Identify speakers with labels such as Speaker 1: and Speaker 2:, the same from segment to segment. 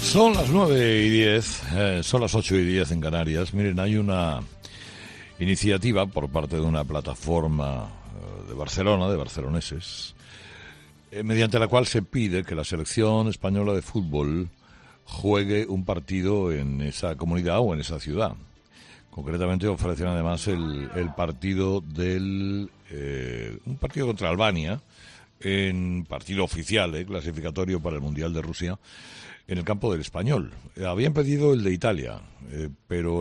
Speaker 1: Son las 9:10, son las 8:10 en Canarias. Miren, hay una iniciativa por parte de una plataforma de Barcelona, de barceloneses, mediante la cual se pide que la selección española de fútbol juegue un partido en esa comunidad o en esa ciudad. Concretamente ofrecen además el partido un partido contra Albania, en partido oficial, clasificatorio para el Mundial de Rusia, en el campo del Español. Habían pedido el de Italia, pero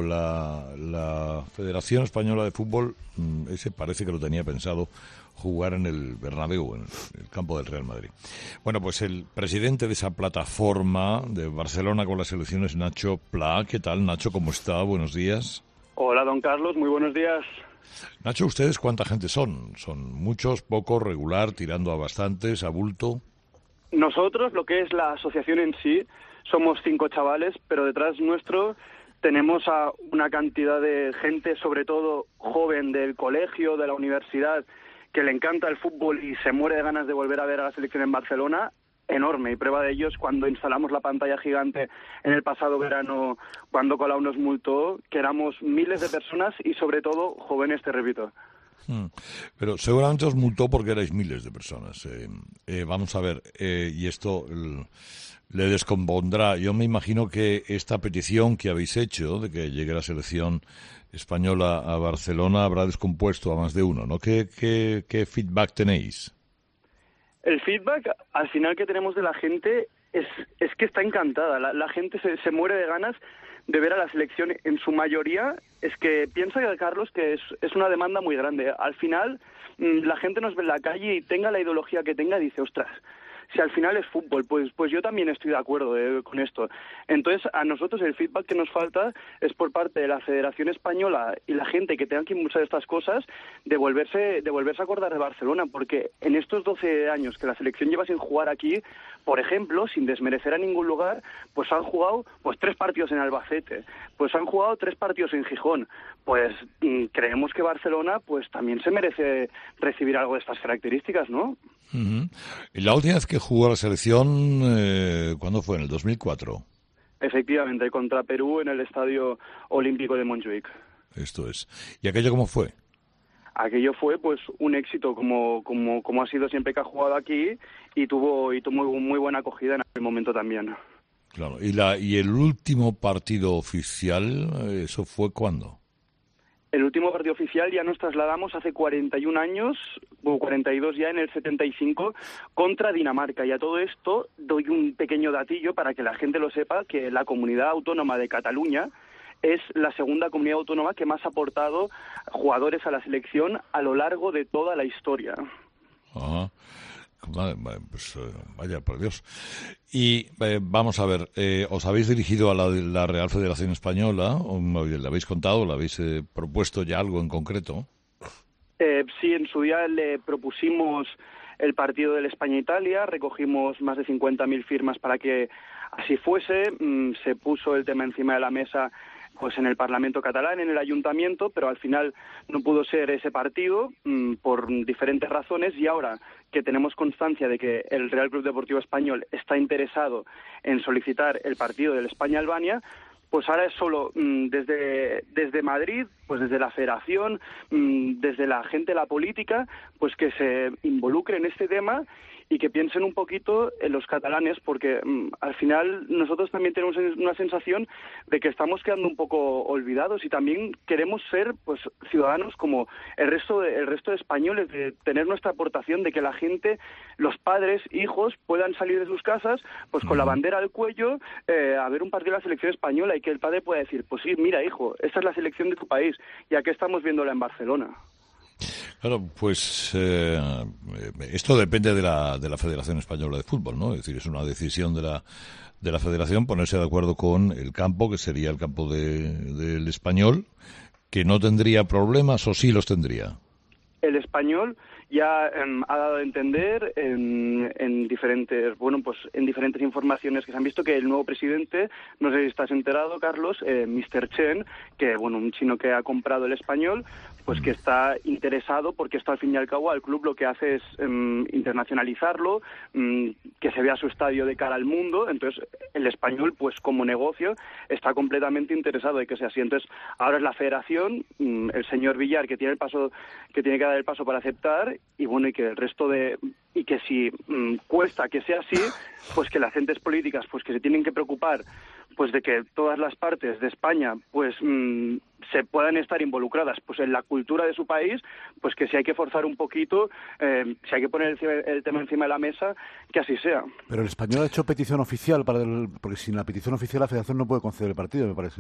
Speaker 1: la Federación Española de Fútbol, ese parece que lo tenía pensado jugar en el Bernabéu, en el campo del Real Madrid. Bueno, pues el presidente de esa plataforma de Barcelona con las selecciones, Nacho Pla. ¿Qué tal, Nacho? ¿Cómo está? Buenos días.
Speaker 2: Hola, don Carlos. Muy buenos días.
Speaker 1: Nacho, ¿ustedes cuánta gente son? ¿Son muchos, pocos, regular, tirando a bastantes, a bulto?
Speaker 2: Nosotros, lo que es la asociación en sí, somos 5 chavales, pero detrás nuestro tenemos a una cantidad de gente, sobre todo joven del colegio, de la universidad, que le encanta el fútbol y se muere de ganas de volver a ver a la selección en Barcelona, enorme. Y prueba de ello es cuando instalamos la pantalla gigante en el pasado verano, cuando Colau nos multó, que éramos miles de personas y sobre todo jóvenes, te repito.
Speaker 1: Pero seguramente os multó porque erais miles de personas. Vamos a ver, y esto le descompondrá. Yo me imagino que esta petición que habéis hecho de que llegue la selección española a Barcelona habrá descompuesto a más de uno, ¿no? ¿Qué feedback tenéis?
Speaker 2: El feedback, al final, que tenemos de la gente es que está encantada. La gente se muere de ganas de ver a la selección. En su mayoría es que piensa, Carlos, que es una demanda muy grande. Al final, la gente nos ve en la calle y tenga la ideología que tenga, dice, ostras, si al final es fútbol, pues yo también estoy de acuerdo con esto. Entonces, a nosotros el feedback que nos falta es por parte de la Federación Española y la gente que tenga que impulsar estas cosas, de volverse a acordar de Barcelona, porque en estos 12 años que la selección lleva sin jugar aquí, por ejemplo, sin desmerecer a ningún lugar, pues han jugado 3 partidos en Albacete, pues han jugado 3 partidos en Gijón. Pues creemos que Barcelona pues también se merece recibir algo de estas características, ¿no?
Speaker 1: Uh-huh. Y la última vez que jugó la selección, ¿cuándo fue? ¿En el 2004?
Speaker 2: Efectivamente, contra Perú en el Estadio Olímpico de Montjuic.
Speaker 1: Esto es. ¿Y aquello cómo fue?
Speaker 2: Aquello fue pues un éxito, como ha sido siempre que ha jugado aquí, y tuvo muy buena acogida en aquel momento también.
Speaker 1: Claro. ¿Y el último partido oficial, eso fue cuándo?
Speaker 2: El último partido oficial ya nos trasladamos hace 41 años, o 42 ya, en el 75, contra Dinamarca. Y a todo esto doy un pequeño datillo para que la gente lo sepa, que la comunidad autónoma de Cataluña es la segunda comunidad autónoma que más ha aportado jugadores a la selección a lo largo de toda la historia.
Speaker 1: Ajá. Vale, pues vaya, por Dios. Y vamos a ver, ¿os habéis dirigido a la Real Federación Española? ¿Le habéis contado? ¿Le habéis propuesto ya algo en concreto?
Speaker 2: Sí, en su día le propusimos el partido del España-Italia, recogimos más de 50.000 firmas para que así fuese, se puso el tema encima de la mesa pues en el Parlamento catalán, en el Ayuntamiento, pero al final no pudo ser ese partido por diferentes razones, y ahora que tenemos constancia de que el Real Club Deportivo Español está interesado en solicitar el partido del España-Albania, pues ahora es solo desde Madrid, pues desde la Federación, desde la gente de la política, pues que se involucre en este tema y que piensen un poquito en los catalanes, porque al final nosotros también tenemos una sensación de que estamos quedando un poco olvidados, y también queremos ser pues ciudadanos como el resto de españoles, de tener nuestra aportación, de que la gente, los padres, hijos, puedan salir de sus casas pues con la bandera al cuello a ver un partido de la selección española, y que el padre pueda decir, pues sí, mira, hijo, esta es la selección de tu país, y aquí estamos viéndola en Barcelona.
Speaker 1: Claro, pues esto depende de la Federación Española de Fútbol, ¿no? Es decir, es una decisión de la Federación ponerse de acuerdo con el campo, que sería el campo del Español, que no tendría problemas, o sí los tendría.
Speaker 2: El Español ya ha dado a entender en diferentes informaciones que se han visto que el nuevo presidente, no sé si estás enterado, Carlos, Mr. Chen, que un chino que ha comprado el Español, pues que está interesado, porque esto al fin y al cabo al club lo que hace es internacionalizarlo, que se vea su estadio de cara al mundo. Entonces el Español, pues como negocio, está completamente interesado de que sea así. Entonces ahora es la Federación, el señor Villar, que tiene que dar el paso para aceptar, y que el resto y que si cuesta que sea así, pues que las entes políticas pues que se tienen que preocupar pues de que todas las partes de España pues se puedan estar involucradas pues en la cultura de su país, pues que si hay que forzar un poquito, si hay que poner el tema encima de la mesa, que así sea.
Speaker 3: Pero el Español ha hecho petición oficial porque sin la petición oficial la Federación no puede conceder el partido, me parece.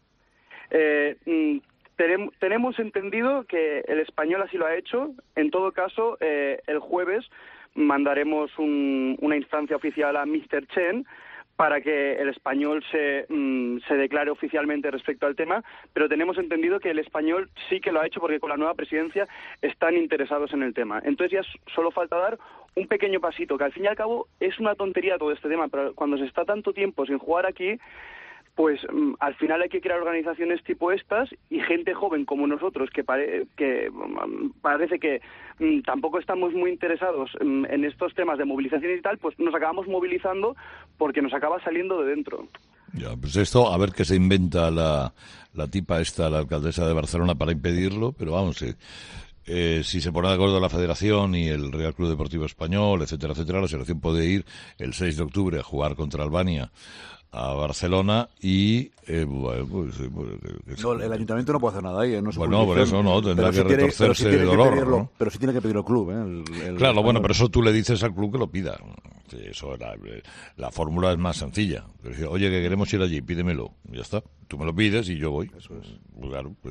Speaker 2: Tenemos entendido que el Español así lo ha hecho. En todo caso, el jueves mandaremos una instancia oficial a Mr. Chen para que el Español se declare oficialmente respecto al tema, pero tenemos entendido que el Español sí que lo ha hecho porque con la nueva presidencia están interesados en el tema. Entonces ya solo falta dar un pequeño pasito, que al fin y al cabo es una tontería todo este tema, pero cuando se está tanto tiempo sin jugar aquí, pues al final hay que crear organizaciones tipo estas, y gente joven como nosotros que parece que tampoco estamos muy interesados en estos temas de movilización y tal, pues nos acabamos movilizando porque nos acaba saliendo de dentro.
Speaker 1: Ya, pues esto, a ver qué se inventa la tipa esta, la alcaldesa de Barcelona, para impedirlo, pero vamos, si se pone de acuerdo la Federación y el Real Club Deportivo Español, etcétera, etcétera, la selección puede ir el 6 de octubre a jugar contra Albania a Barcelona y
Speaker 3: el ayuntamiento no puede hacer nada ahí, no se
Speaker 1: bueno, por eso no, tendrá que retorcerse de dolor, ¿no?
Speaker 3: Pero sí tiene que pedirlo el club,
Speaker 1: claro, bueno, pero eso tú le dices al club que lo pida. Sí, eso la fórmula es más sencilla. Oye, que queremos ir allí, pídemelo, ya está. Tú me lo pides y yo voy. Eso es. Claro, pues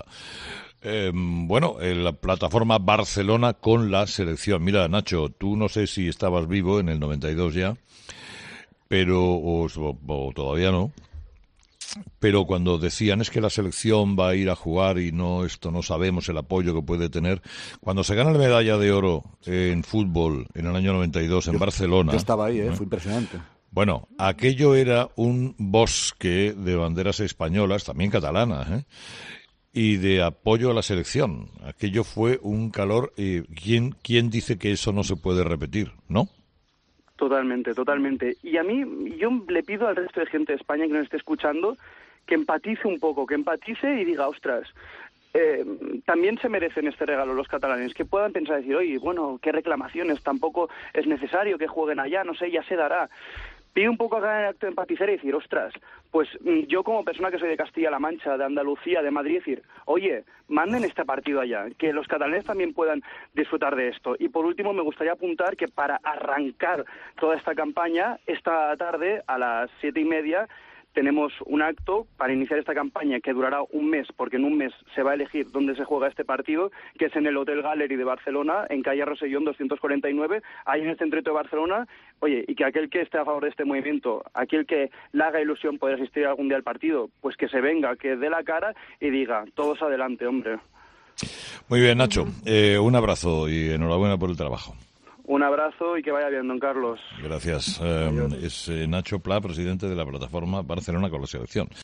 Speaker 1: la plataforma Barcelona con la selección. Mira, Nacho, tú no sé si estabas vivo en el 92 ya, pero o todavía no, pero cuando decían es que la selección va a ir a jugar y no sabemos el apoyo que puede tener, cuando se gana la medalla de oro en fútbol en el año 92 en Barcelona,
Speaker 3: yo estaba ahí, fue impresionante.
Speaker 1: Bueno, aquello era un bosque de banderas españolas, también catalanas, y de apoyo a la selección. Aquello fue un calor. ¿Quién dice que eso no se puede repetir, no?
Speaker 2: Totalmente, totalmente. Y a mí, yo le pido al resto de gente de España que nos esté escuchando que empatice un poco, que empatice y diga, ostras, también se merecen este regalo los catalanes, que puedan pensar, decir, oye, bueno, qué reclamaciones, tampoco es necesario que jueguen allá, no sé, ya se dará. Pide un poco acá en el acto de empatizar y decir, ostras, pues yo como persona que soy de Castilla-La Mancha, de Andalucía, de Madrid, decir, oye, manden este partido allá, que los catalanes también puedan disfrutar de esto. Y por último me gustaría apuntar que para arrancar toda esta campaña, esta tarde a las 7:30, tenemos un acto para iniciar esta campaña que durará un mes, porque en un mes se va a elegir dónde se juega este partido, que es en el Hotel Gallery de Barcelona, en calle Rosellón 249, ahí en el centrito de Barcelona. Oye, y que aquel que esté a favor de este movimiento, aquel que le haga ilusión poder asistir algún día al partido, pues que se venga, que dé la cara y diga, todos adelante, hombre.
Speaker 1: Muy bien, Nacho, un abrazo y enhorabuena por el trabajo.
Speaker 2: Un abrazo y que vaya bien, don Carlos.
Speaker 1: Gracias. Es Nacho Pla, presidente de la plataforma Barcelona con la selección.